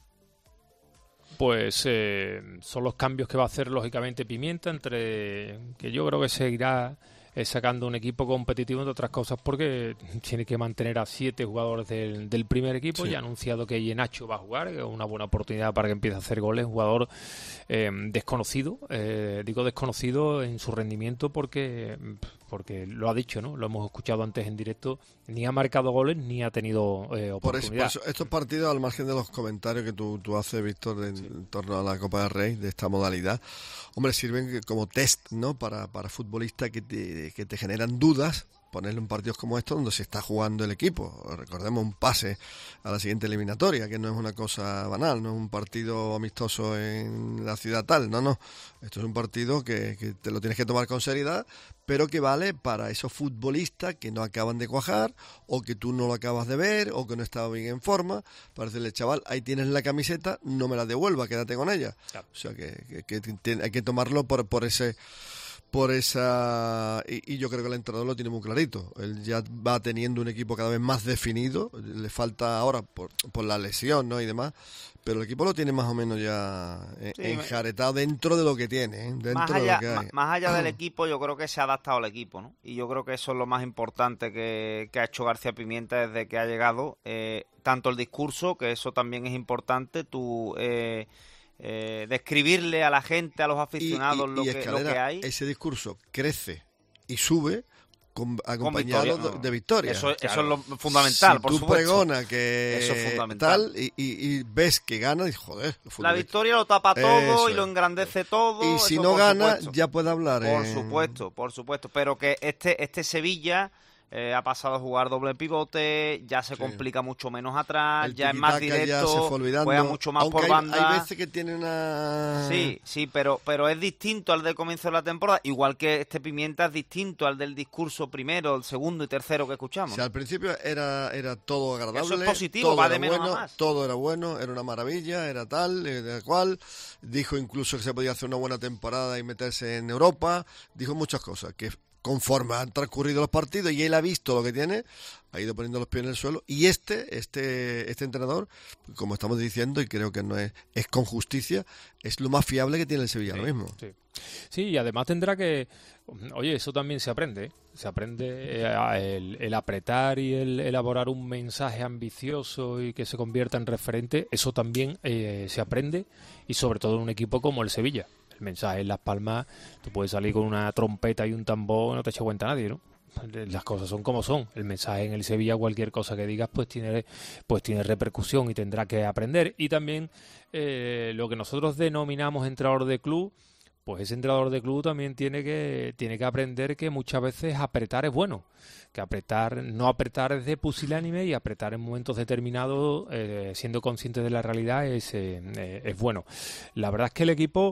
Pues son los cambios que va a hacer lógicamente Pimienta, entre que yo creo que seguirá sacando un equipo competitivo, entre otras cosas porque tiene que mantener a 7 jugadores del primer equipo. Sí. Ya ha anunciado que Ienacho va a jugar, que es una buena oportunidad para que empiece a hacer goles. Un jugador desconocido, digo desconocido en su rendimiento porque lo ha dicho, ¿no? Lo hemos escuchado antes en directo, ni ha marcado goles ni ha tenido oportunidad. Por eso, estos partidos, al margen de los comentarios que tú haces, Víctor, en torno a la Copa del Rey, de esta modalidad, hombre, sirven como test, ¿no? Para futbolistas que te generan dudas, ponerle un partido como estos donde se está jugando el equipo. Recordemos un pase a la siguiente eliminatoria, que no es una cosa banal, no es un partido amistoso en la ciudad tal, no. Esto es un partido que te lo tienes que tomar con seriedad, pero que vale para esos futbolistas que no acaban de cuajar, o que tú no lo acabas de ver, o que no estaba bien en forma, para decirle, chaval, ahí tienes la camiseta, no me la devuelvas, quédate con ella. Claro. O sea, que hay que tomarlo por esa, y yo creo que el entrenador lo tiene muy clarito. Él ya va teniendo un equipo cada vez más definido, le falta ahora por la lesión, ¿no? Y demás, pero el equipo lo tiene más o menos ya enjaretado dentro de lo que tiene, dentro de lo que hay. Más allá del equipo, yo creo que se ha adaptado al equipo, ¿no? Y yo creo que eso es lo más importante que ha hecho García Pimienta desde que ha llegado, tanto el discurso, que eso también es importante, describirle a la gente, a los aficionados lo que hay. Ese discurso crece y sube acompañado de victoria. Eso es lo fundamental, si por tú supuesto. Pregonas que eso es fundamental. Tal y ves que gana, y joder, la victoria lo tapa todo y lo engrandece todo. Y si no gana, ya puede hablar. Por supuesto. Pero que este Sevilla ha pasado a jugar doble pivote, ya se complica mucho menos atrás, el ya es más directo, juega mucho más por banda. Hay veces que tiene una... Sí, pero es distinto al del comienzo de la temporada, igual que este Pimienta es distinto al del discurso primero, el segundo y tercero que escuchamos. O sea, al principio era todo agradable. Eso es positivo, va de menos bueno, a más. Todo era bueno, era una maravilla, era tal, era cual. Dijo incluso que se podía hacer una buena temporada y meterse en Europa. Dijo muchas cosas que conforme han transcurrido los partidos y él ha visto lo que tiene, ha ido poniendo los pies en el suelo, y este entrenador, como estamos diciendo, y creo que no es con justicia, es lo más fiable que tiene el Sevilla ahora mismo. Sí, y además tendrá que... Oye, eso también se aprende, ¿eh? Se aprende el apretar y el elaborar un mensaje ambicioso y que se convierta en referente, eso también se aprende, y sobre todo en un equipo como el Sevilla. El mensaje en Las Palmas, tú puedes salir con una trompeta y un tambor, no te echa cuenta nadie, ¿no? Las cosas son como son. El mensaje en el Sevilla, cualquier cosa que digas, pues tiene repercusión y tendrá que aprender. Y también lo que nosotros denominamos entrenador de club, pues ese entrenador de club también tiene que aprender que muchas veces apretar es bueno, que no apretar es de pusilánime, y apretar en momentos determinados, siendo consciente de la realidad, es bueno. La verdad es que el equipo,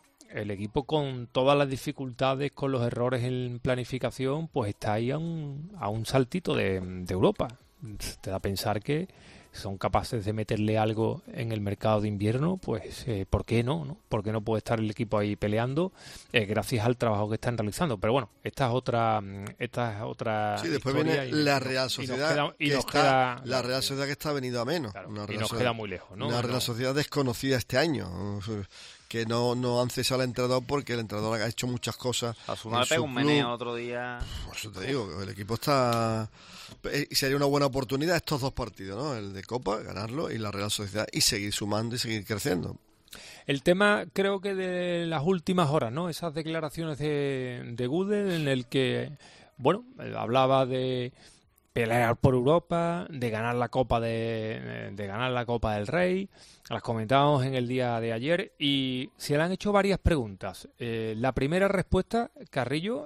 con todas las dificultades, con los errores en planificación, pues está ahí a un saltito de Europa. Te da a pensar que son capaces de meterle algo en el mercado de invierno, pues ¿por qué no? ¿Por qué no puede estar el equipo ahí peleando gracias al trabajo que están realizando? Pero bueno, esta es otra sí, después viene la Real Sociedad, la Real Sociedad que está venido a menos. Claro, y nos queda muy lejos, ¿no? Una Real Sociedad desconocida este año, que no han cesado al entrenador, porque el entrenador ha hecho muchas cosas. Asuna le pega un meneo otro día. Por eso te digo, el equipo está... Sería una buena oportunidad estos dos partidos, ¿no? El de Copa, ganarlo, y la Real Sociedad, y seguir sumando y seguir creciendo. El tema, creo que de las últimas horas, ¿no? Esas declaraciones de Gude, en el que, bueno, hablaba de pelear por Europa, de ganar la Copa de ganar la Copa del Rey. Las comentábamos en el día de ayer y se le han hecho varias preguntas. La primera respuesta, Carrillo,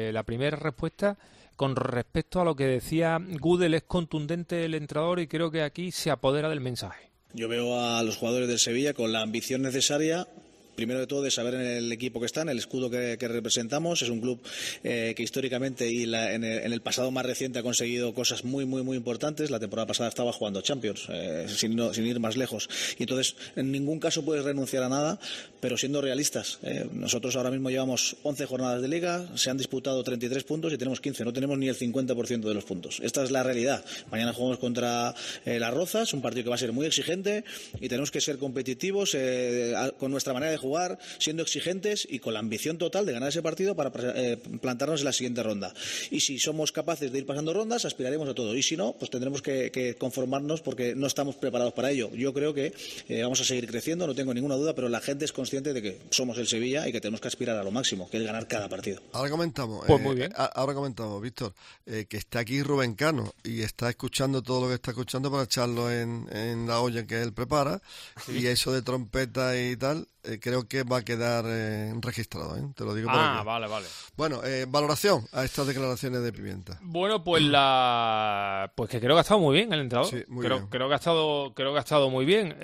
con respecto a lo que decía Gudel, es contundente el entrenador, y creo que aquí se apodera del mensaje. Yo veo a los jugadores del Sevilla con la ambición necesaria, primero de todo, de saber en el equipo que están, el escudo que representamos. Es un club que históricamente y en el pasado más reciente ha conseguido cosas muy, muy, muy importantes. La temporada pasada estaba jugando Champions, sin ir más lejos. Y entonces, en ningún caso puedes renunciar a nada, pero siendo realistas. Nosotros ahora mismo llevamos 11 jornadas de Liga, se han disputado 33 puntos y tenemos 15. No tenemos ni el 50% de los puntos. Esta es la realidad. Mañana jugamos contra Las Rozas, un partido que va a ser muy exigente, y tenemos que ser competitivos con nuestra manera de jugar, siendo exigentes y con la ambición total de ganar ese partido para plantarnos en la siguiente ronda. Y si somos capaces de ir pasando rondas, aspiraremos a todo. Y si no, pues tendremos que conformarnos, porque no estamos preparados para ello. Yo creo que vamos a seguir creciendo, no tengo ninguna duda, pero la gente es consciente de que somos el Sevilla y que tenemos que aspirar a lo máximo, que es ganar cada partido. Ahora comentamos, pues muy bien. Ahora comentamos, Víctor, que está aquí Rubén Cano y está escuchando todo lo que está escuchando para echarlo en la olla que él prepara. Sí. Y eso de trompeta y tal, creo que va a quedar registrado, ¿eh? Te lo digo. Vale. Bueno, valoración a estas declaraciones de Pimienta. Bueno, pues pues que creo que ha estado muy bien el entrenador. Sí, creo que ha estado muy bien.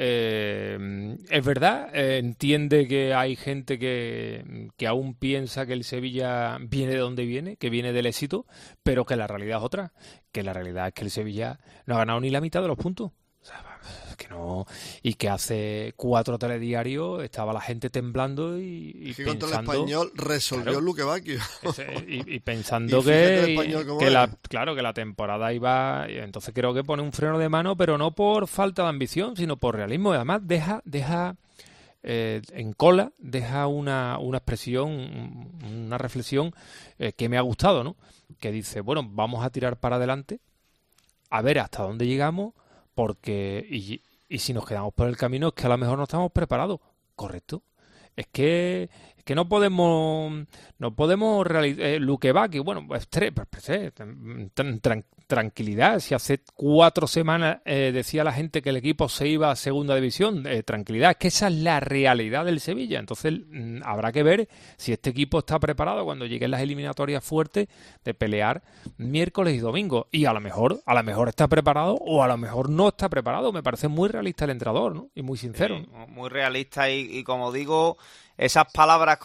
Es verdad, entiende que hay gente que aún piensa que el Sevilla viene de donde viene, que viene del éxito, pero que la realidad es otra. Que la realidad es que el Sevilla no ha ganado ni la mitad de los puntos. Que no, y que hace 4 telediarios estaba la gente temblando y que pensando, contra el Español resolvió Luque Bacchio. Y pensando que la temporada iba, entonces creo que pone un freno de mano, pero no por falta de ambición, sino por realismo. Y además deja en cola, deja una expresión, una reflexión que me ha gustado, ¿no? Que dice, bueno, vamos a tirar para adelante, a ver hasta dónde llegamos, porque y si nos quedamos por el camino es que a lo mejor no estamos preparados. Correcto. Es que no podemos realizar Luque Bacchio, bueno, pues tranquilidad. Si hace 4 semanas decía la gente que el equipo se iba a segunda división, tranquilidad. Es que esa es la realidad del Sevilla. Entonces habrá que ver si este equipo está preparado cuando lleguen las eliminatorias fuertes de pelear miércoles y domingo. Y a lo mejor está preparado o a lo mejor no está preparado. Me parece muy realista el entrenador, ¿no? Y muy sincero. Sí, muy realista y como digo, esas palabras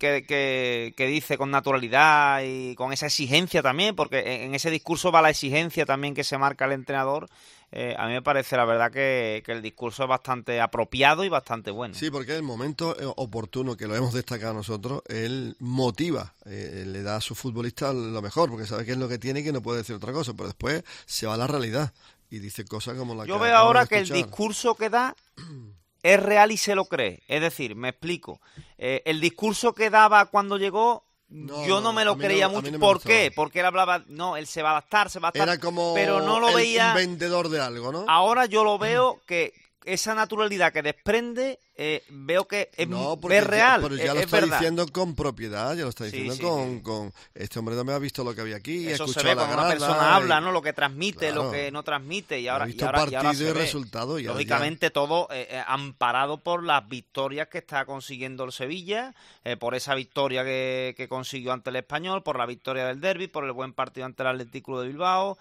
que dice con naturalidad y con esa exigencia también, porque en ese discurso va la exigencia también que se marca el entrenador. A mí me parece la verdad que el discurso es bastante apropiado y bastante bueno. Sí, porque en el momento oportuno, que lo hemos destacado nosotros, él motiva, le da a su futbolista lo mejor, porque sabe qué es lo que tiene y que no puede decir otra cosa, pero después se va a la realidad y dice cosas como la que yo veo ahora que el discurso que da es real y se lo cree. Es decir, me explico. El discurso que daba cuando llegó, yo no me lo creía mucho. No ¿Por qué? Porque él hablaba, él se va a adaptar, Era como pero no lo veía un vendedor de algo, ¿no? Ahora yo lo veo que esa naturalidad que desprende, veo que es real. Pero ya lo está verdad. diciendo con propiedad, ya lo está diciendo con este hombre también ha visto lo que había aquí, eso escuchado se ve la cuando una persona habla, ¿no? Lo que transmite, lo que no transmite, y ahora partido y resultado. Lógicamente todo amparado por las victorias que está consiguiendo el Sevilla, por esa victoria que consiguió ante el Español, por la victoria del derbi, por el buen partido ante el Atlético de Bilbao,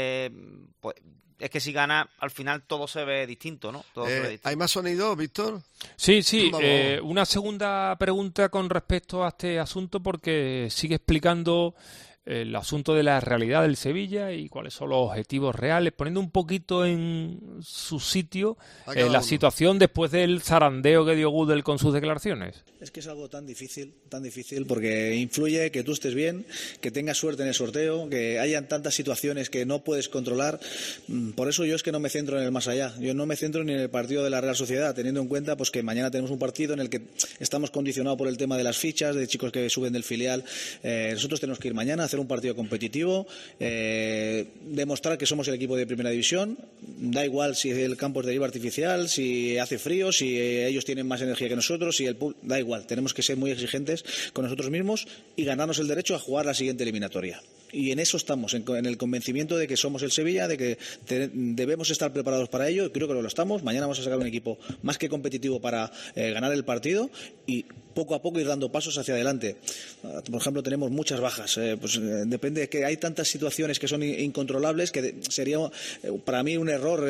pues es que si gana, al final todo se ve distinto, ¿no? Todo se ve distinto. ¿Hay más sonido, Víctor? Sí. Una segunda pregunta con respecto a este asunto, porque sigue explicando el asunto de la realidad del Sevilla y cuáles son los objetivos reales, poniendo un poquito en su sitio la situación después del zarandeo que dio Gudel con sus declaraciones. Es que es algo tan difícil, porque influye que tú estés bien, que tengas suerte en el sorteo, que hayan tantas situaciones que no puedes controlar. Por eso yo es que no me centro en el más allá. Yo no me centro ni en el partido de la Real Sociedad, teniendo en cuenta pues que mañana tenemos un partido en el que estamos condicionados por el tema de las fichas, de chicos que suben del filial. Nosotros tenemos que ir mañana a hacer un partido competitivo, demostrar que somos el equipo de primera división. Da igual si el campo es de hierba artificial, si hace frío, si ellos tienen más energía que nosotros, si da igual. Tenemos que ser muy exigentes con nosotros mismos y ganarnos el derecho a jugar la siguiente eliminatoria. Y en eso estamos, en el convencimiento de que somos el Sevilla, de que debemos estar preparados para ello, y creo que lo estamos. Mañana vamos a sacar un equipo más que competitivo para ganar el partido y poco a poco ir dando pasos hacia adelante. Por ejemplo, tenemos muchas bajas. Depende de que hay tantas situaciones que son incontrolables que sería para mí un error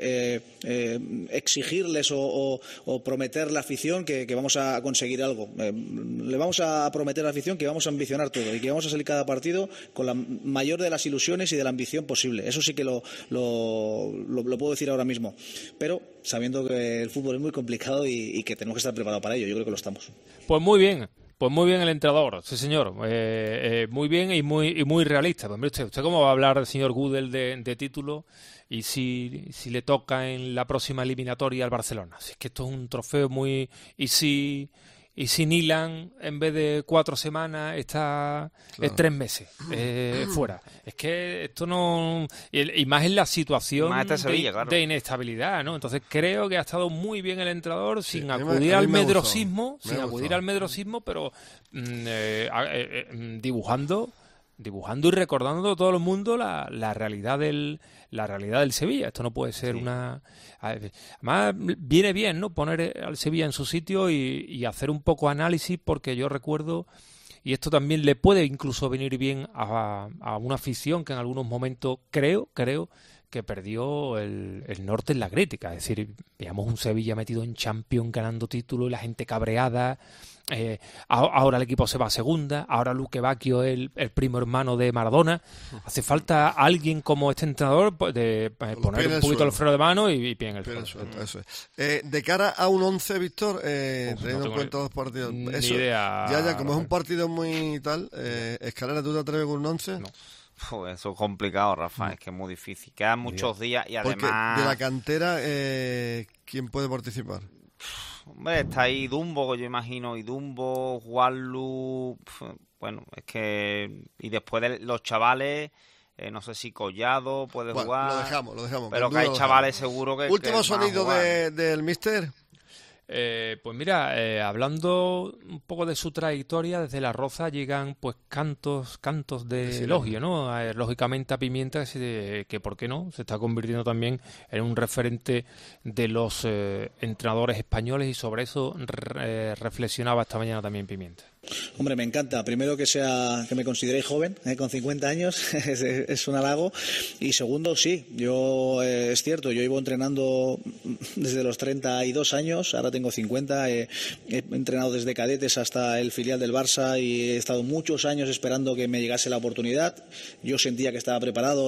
exigirles o prometer la afición que vamos a conseguir algo. Le vamos a prometer a la afición que vamos a ambicionar todo y que vamos a salir cada partido con la mayor de las ilusiones y de la ambición posible. Eso sí que lo puedo decir ahora mismo. Pero sabiendo que el fútbol es muy complicado y que tenemos que estar preparados para ello. Yo creo que lo estamos. Pues muy bien el entrenador, sí señor, muy bien y muy realista. Pues, ¿usted cómo va a hablar del señor Gudel de título y si le toca en la próxima eliminatoria al Barcelona? Si es que esto es un trofeo muy... Y si Nilan, en vez de 4 semanas, está 3 meses fuera. Es que esto no... Y más en la situación de inestabilidad, ¿no? Entonces creo que ha estado muy bien el entrenador sin acudir al medrosismo, pero dibujando y recordando a todo el mundo la realidad del Sevilla. Esto no puede ser una... Además, viene bien, ¿no?, poner al Sevilla en su sitio y hacer un poco análisis, porque yo recuerdo, y esto también le puede incluso venir bien a una afición que en algunos momentos creo que perdió el norte en la crítica. Es decir, veamos un Sevilla metido en Champions, ganando títulos y la gente cabreada. Ahora el equipo se va a segunda, ahora Luque Bacchio es el primo hermano de Maradona. Hace falta alguien como este entrenador de poner un poquito el freno de mano y pie en el suelo. Eso es. De cara a un 11, Víctor, teniendo en cuenta los partidos, ni idea. Ya, como es un partido muy tal, Escalera, ¿tú te atreves con un 11? No. Eso es complicado, Rafa, es que es muy difícil. Quedan muchos días y además... Porque de la cantera, ¿quién puede participar? Hombre, está ahí Dumbo, que yo imagino, y Dumbo, Juanlu... Bueno, es que... Y después de los chavales... no sé si Collado puede jugar... Lo dejamos. Pero que hay chavales seguro que... Último sonido del míster. Pues mira, hablando un poco de su trayectoria, desde La Roza llegan pues cantos de elogio, ¿no? Lógicamente a Pimienta, que por qué no, se está convirtiendo también en un referente de los entrenadores españoles, y sobre eso reflexionaba esta mañana también Pimienta. Hombre, me encanta. Primero que me consideréis joven, con 50 años, es un halago. Y segundo, sí, es cierto, yo llevo entrenando desde los 32 años, ahora tengo 50, he entrenado desde cadetes hasta el filial del Barça y he estado muchos años esperando que me llegase la oportunidad. Yo sentía que estaba preparado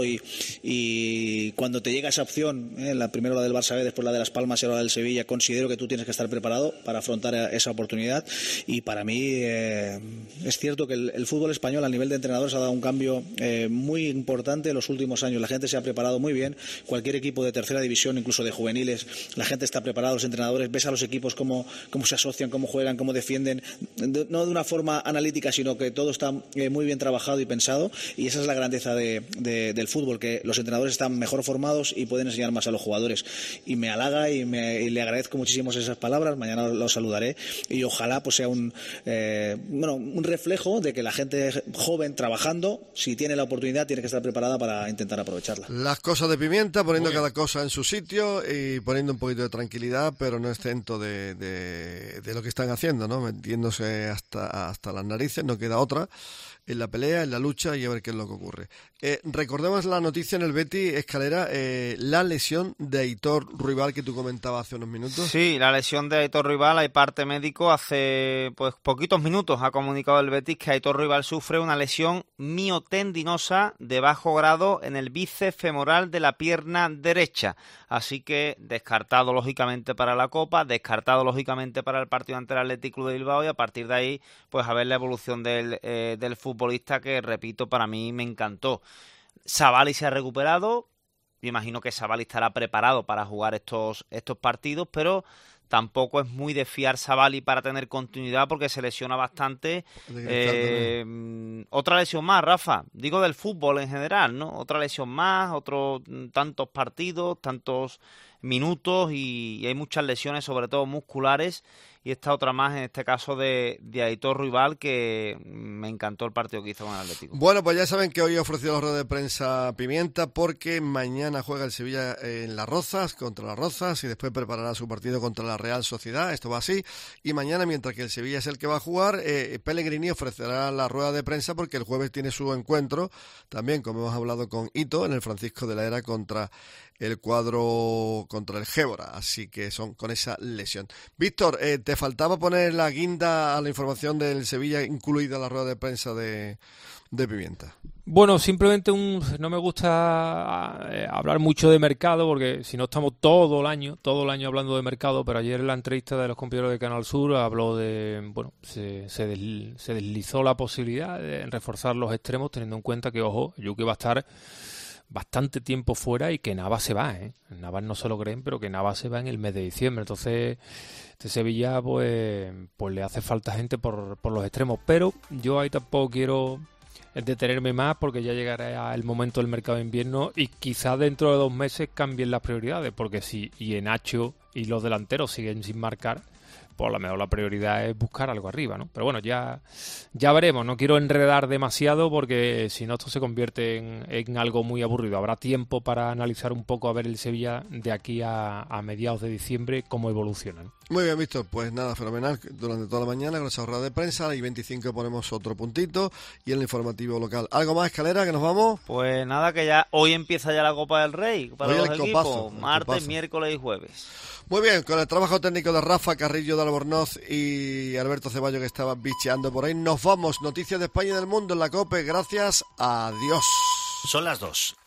y cuando te llega esa opción, primero la del Barça B, después la de Las Palmas y ahora la del Sevilla, considero que tú tienes que estar preparado para afrontar esa oportunidad. Y para mí es cierto que el fútbol español a nivel de entrenadores ha dado un cambio muy importante en los últimos años. La gente se ha preparado muy bien. Cualquier equipo de tercera división, incluso de juveniles, la gente está preparada, los entrenadores, ves a los equipos cómo se asocian, cómo juegan, cómo defienden, no de una forma analítica, sino que todo está muy bien trabajado y pensado, y esa es la grandeza del fútbol, que los entrenadores están mejor formados y pueden enseñar más a los jugadores. Y me halaga y le agradezco muchísimo esas palabras. Mañana lo saludaré y ojalá pues sea un reflejo de que la gente joven trabajando, si tiene la oportunidad, tiene que estar preparada para intentar aprovecharla. Las cosas de Pimienta, poniendo cada cosa en su sitio y poniendo un poquito de tranquilidad, pero no exento de lo que están haciendo, ¿no? Metiéndose hasta las narices, no queda otra, en la pelea, en la lucha, y a ver qué es lo que ocurre. Recordemos la noticia en el Betis, Escalera, la lesión de Aitor Ruibal que tú comentabas hace unos minutos. Sí, la lesión de Aitor Ruibal, hay parte médico, hace pues poquitos minutos ha comunicado el Betis que Aitor Ruibal sufre una lesión miotendinosa de bajo grado en el bíceps femoral de la pierna derecha, así que descartado lógicamente para la Copa, descartado lógicamente para el partido ante el Athletic Club de Bilbao, y a partir de ahí pues a ver la evolución del futbolista, que repito, para mí me encantó. Savali se ha recuperado, yo imagino que Savali estará preparado para jugar estos partidos, pero tampoco es muy de fiar Savali para tener continuidad porque se lesiona bastante. Otra lesión más, Rafa, digo del fútbol en general, ¿no? Otra lesión más, tantos partidos, tantos minutos, y hay muchas lesiones, sobre todo musculares, y esta otra más, en este caso de Aitor Ruibal, que me encantó el partido que hizo con el Atlético. Bueno, pues ya saben que hoy he ofrecido la rueda de prensa Pimienta, porque mañana juega el Sevilla en Las Rozas, contra Las Rozas, y después preparará su partido contra la Real Sociedad. Esto va así, y mañana, mientras que el Sevilla es el que va a jugar, Pellegrini ofrecerá la rueda de prensa, porque el jueves tiene su encuentro, también, como hemos hablado con Ito, en el Francisco de la Era contra el cuadro, contra el Gébora, así que son con esa lesión. Víctor, te faltaba poner la guinda a la información del Sevilla, incluida la rueda de prensa de Pimienta. Bueno, simplemente no me gusta hablar mucho de mercado, porque si no estamos todo el año hablando de mercado, pero ayer en la entrevista de los compañeros de Canal Sur habló de, se deslizó la posibilidad de reforzar los extremos, teniendo en cuenta que, ojo, Yuki va a estar bastante tiempo fuera y que Navas se va, Navas no se lo creen, pero que Navas se va en el mes de diciembre. Entonces, este Sevilla pues le hace falta gente por los extremos, pero yo ahí tampoco quiero detenerme más, porque ya llegará el momento del mercado de invierno y quizás dentro de 2 meses cambien las prioridades, porque si Nacho y los delanteros siguen sin marcar, pues a lo mejor la prioridad es buscar algo arriba, ¿no? Pero bueno, ya veremos. No quiero enredar demasiado, porque si no esto se convierte en algo muy aburrido. Habrá tiempo para analizar un poco, a ver el Sevilla de aquí a mediados de diciembre cómo evolucionan. Muy bien, Víctor. Pues nada, fenomenal. Durante toda la mañana con esa rueda de prensa, y 25 ponemos otro puntito, y en el informativo local. ¿Algo más, Escalera, que nos vamos? Pues nada, que ya hoy empieza ya la Copa del Rey para hoy los el equipos, copazo, martes, miércoles y jueves. Muy bien, con el trabajo técnico de Rafa Carrillo de Albornoz y Alberto Ceballo, que estaba bicheando por ahí, nos vamos. Noticias de España y del mundo en la COPE. Gracias, adiós. Son las 2.